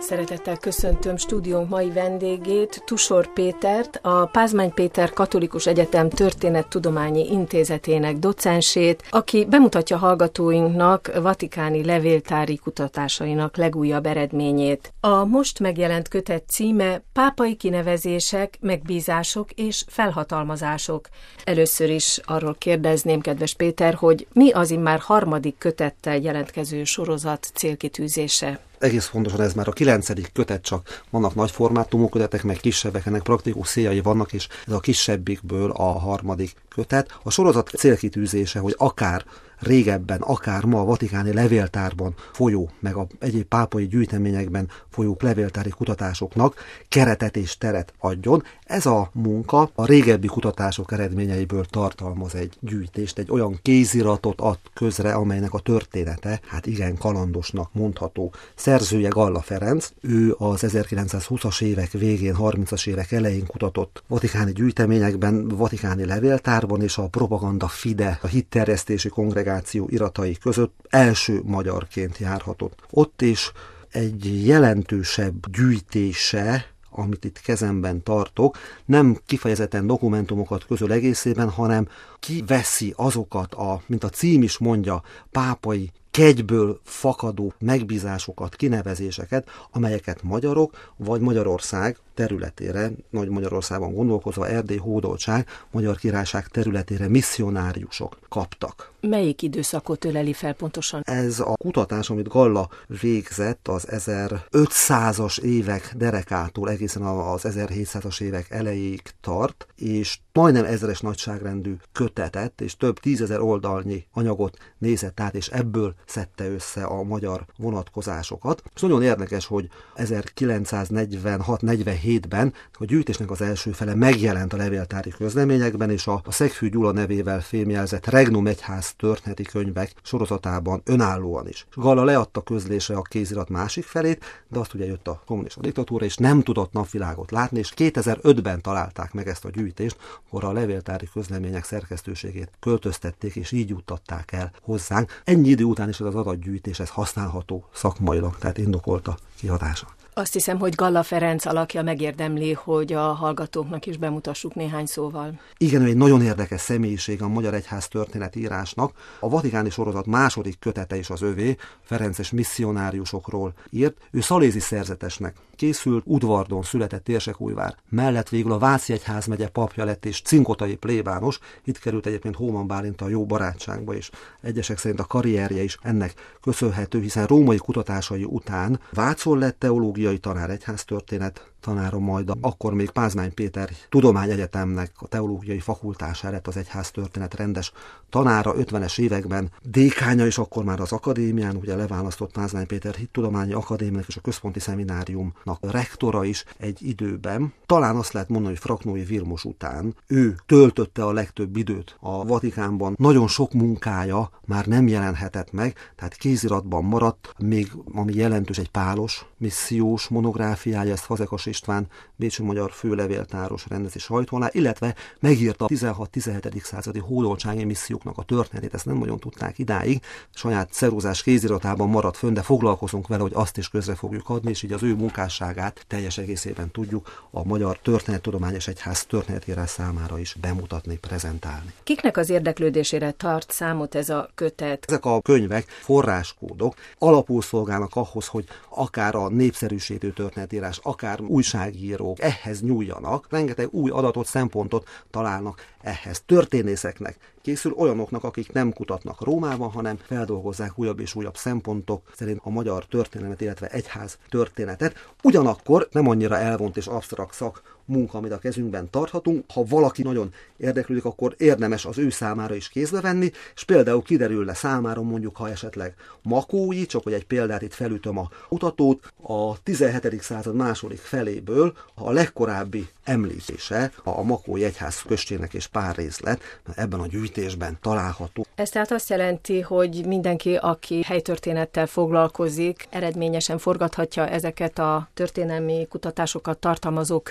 Szeretettel köszöntöm stúdiónk mai vendégét, Tusor Pétert, a Pázmány Péter Katolikus Egyetem Történettudományi Intézetének docensét, aki bemutatja hallgatóinknak vatikáni levéltári kutatásainak legújabb eredményét. A most megjelent kötet címe Pápai kinevezések, megbízások és felhatalmazások. Először is arról kérdezném, kedves Péter, hogy mi az immár harmadik kötettel jelentkező sorozat célkitűzése? Egész pontosan ez már a 9. kötet, csak vannak nagy formátumú kötetek, meg kisebbek, ennek praktikus céljai vannak, és ez a kisebbikből a harmadik kötet. A sorozat célkitűzése, hogy akár régebben, akár ma a vatikáni levéltárban folyó, meg a egyéb pápai gyűjteményekben folyó levéltári kutatásoknak keretet és teret adjon. Ez a munka a régebbi kutatások eredményeiből tartalmaz egy gyűjtést, egy olyan kéziratot ad közre, amelynek a története, hát igen kalandosnak mondható. Szerzője Galla Ferenc, ő az 1920-as évek végén, 30-as évek elején kutatott vatikáni gyűjteményekben, vatikáni levéltárban, és a Propaganda Fide, a hitterjesztési kongregáció iratai között első magyarként járhatott. Ott is egy jelentősebb gyűjtése, amit itt kezemben tartok, nem kifejezetten dokumentumokat közöl egészében, hanem kiveszi azokat, mint a cím is mondja, pápai kegyből fakadó megbízásokat, kinevezéseket, amelyeket magyarok vagy Magyarország területére, Nagy Magyarországon gondolkozva, Erdély hódoltság, Magyar Királyság területére misszionáriusok kaptak. Melyik időszakot öleli fel pontosan? Ez a kutatás, amit Galla végzett, az 1500-as évek derekától egészen az 1700-as évek elejéig tart, és majdnem 1000-es nagyságrendű kötetet és több 10 000 oldalnyi anyagot nézett át, és ebből szedte össze a magyar vonatkozásokat. És nagyon érdekes, hogy 1946-47-ben a gyűjtésnek az első fele megjelent a levéltári közleményekben, és a Szegfű Gyula nevével fémjelzett Regnum Egyház történeti könyvek sorozatában önállóan is. Galla leadta közlésre a kézirat másik felét, de azt ugye jött a kommunista diktatúra, és nem tudott napvilágot látni, és 2005-ben találták meg ezt a gyűjtést, akkor a levéltári közlemények szerkesztőségét költöztették, és így juttatták el hozzánk. Ennyi idő után is ez az adatgyűjtés, ez használható szakmailag, tehát indokolt a kiadása. Azt hiszem, hogy Galla Ferenc alakja megérdemli, hogy a hallgatóknak is bemutassuk néhány szóval. Igen, ő egy nagyon érdekes személyiség a magyar egyház történetírásnak. A vatikáni sorozat második kötete is az övé, ferences misszionáriusokról írt. Ő szalézi szerzetesnek készült, Udvardon született, Érsekújvár mellett végül a Váci egyházmegye papja lett és cinkotai plébános. Itt került egyébként Hóman Bálinttal jó barátságba, és egyesek szerint a karrierje is ennek köszönhető, hiszen római kutatásai után Vácon lett teológiai tanár, egyháztörténet tanára, majd akkor még Pázmány Péter Tudományegyetemnek a teológiai fakultására lett az egyháztörténet rendes tanára, 50-es években dékánya, és akkor már az akadémián, ugye leválasztott Pázmány Péter Hittudományi Akadémiának és a Központi Szemináriumnak rektora is egy időben. Talán azt lehet mondani, hogy Fraknói Vilmos után ő töltötte a legtöbb időt a Vatikánban. Nagyon sok munkája már nem jelenhetett meg, tehát kéziratban maradt, még ami jelentős, egy pálos missziós monográfiája, ezt Fazekas István bécsi magyar főlevéltáros rendezi sajtó alá, illetve megírta a 16-17. századi hódoltsági misszióknak a történetét, ezt nem nagyon tudták idáig, saját ceruzás kéziratában maradt fönn, de foglalkozunk vele, hogy azt is közre fogjuk adni, és így az ő munkásságát teljes egészében tudjuk a magyar történettudományos egyház történetírás számára is bemutatni, prezentálni. Kiknek az érdeklődésére tart számot ez a kötet? Ezek a könyvek, forráskódok alapul szolgálnak ahhoz, hogy akár a népszerűsítő történetírás, akár újságírók ehhez nyúljanak, rengeteg új adatot, szempontot találnak ehhez. Történészeknek készül, olyanoknak, akik nem kutatnak Rómában, hanem feldolgozzák újabb és újabb szempontok szerint a magyar történelmet, illetve egyház történetet. Ugyanakkor nem annyira elvont és absztrakt munka, amit a kezünkben tarthatunk. Ha valaki nagyon érdeklődik, akkor érdemes az ő számára is kézbe venni, és például kiderülne számára, mondjuk, ha esetleg Makói, csak hogy egy példát itt felütöm a kutatót, a 17. század második feléből a legkorábbi említése a Makói egyház köztének és pár részlet ebben a gyűjtésben található. Ez tehát azt jelenti, hogy mindenki, aki helytörténettel foglalkozik, eredményesen forgathatja ezeket a történelmi kutatásokat tartalmazó könyveket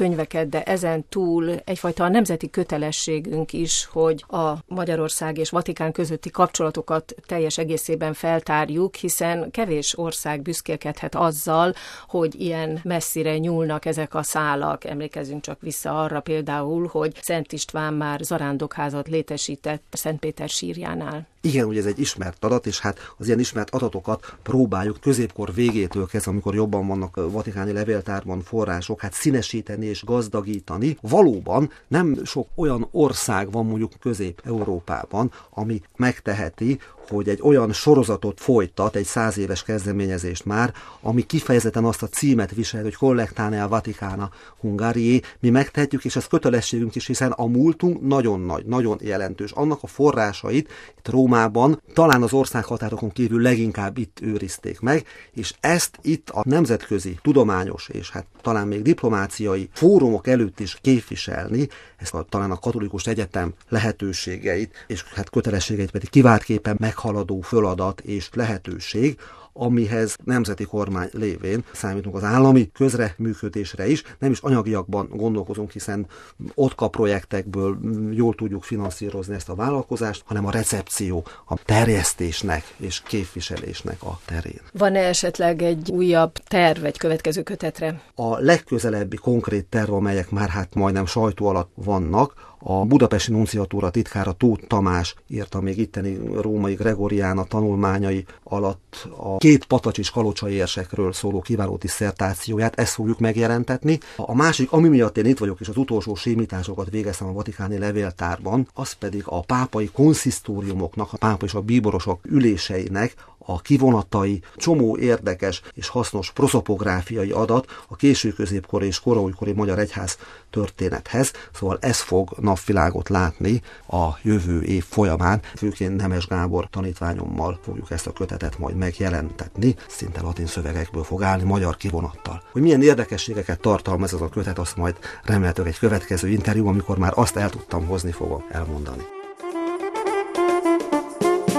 természet, de ezen túl egyfajta nemzeti kötelességünk is, hogy a Magyarország és Vatikán közötti kapcsolatokat teljes egészében feltárjuk, hiszen kevés ország büszkélkedhet azzal, hogy ilyen messzire nyúlnak ezek a szálak. Emlékezzünk csak vissza arra például, hogy Szent István már zarándokházat létesített Szentpéter sírjánál. Igen, ugye ez egy ismert adat, és hát az ilyen ismert adatokat próbáljuk középkor végétől kezdve, amikor jobban vannak vatikáni levéltárban források, hát színesíteni és gazdagítani. Valóban nem sok olyan ország van mondjuk Közép-Európában, ami megteheti, hogy egy olyan sorozatot folytat, egy 100 éves kezdeményezést már, ami kifejezetten azt a címet visel, hogy Collectanea Vaticana Hungariae. Mi megtehetjük, és ez kötelességünk is, hiszen a múltunk nagyon nagy, nagyon jelentős. Annak a forrásait itt Rómában, talán az országhatárokon kívül leginkább itt őrizték meg, és ezt itt a nemzetközi tudományos és hát talán még diplomáciai fórumok előtt is képviselni, ezt talán a katolikus egyetem lehetőségeit és hát kötelességeit pedig kiváltképpen meghaladó feladat és lehetőség, amihez nemzeti kormány lévén számítunk az állami közreműködésre is, nem is anyagiakban gondolkozunk, hiszen OTKA projektekből jól tudjuk finanszírozni ezt a vállalkozást, hanem a recepció, a terjesztésnek és képviselésnek a terén. Van-e esetleg egy újabb terv egy következő kötetre? A legközelebbi konkrét terv, amelyek már hát majdnem sajtó alatt vannak, a budapesti nunciatúra titkára Tóth Tamás írta még itteni római Gregoriána tanulmányai alatt a 2 patacsis kalocsai érsekről szóló kiváló disszertációját, ezt fogjuk megjelentetni. A másik, ami miatt én itt vagyok, és az utolsó sémításokat végeztem a vatikáni levéltárban, az pedig a pápai konszisztóriumoknak, a pápa és a bíborosok üléseinek a kivonatai, csomó érdekes és hasznos proszopográfiai adat a késő középkori és koraújkori magyar egyház történethez, szóval ez fog napvilágot látni a jövő év folyamán. Főként Nemes Gábor tanítványommal fogjuk ezt a kötetet majd megjelentetni, szinte latin szövegekből fog állni magyar kivonattal. Hogy milyen érdekességeket tartalmaz ez a kötet, azt majd remélhetőleg egy következő interjú, amikor már azt el tudtam hozni, fogom elmondani.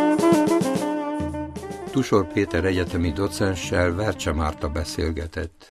Tusor Péter egyetemi docenssel Vercse Márta beszélgetett.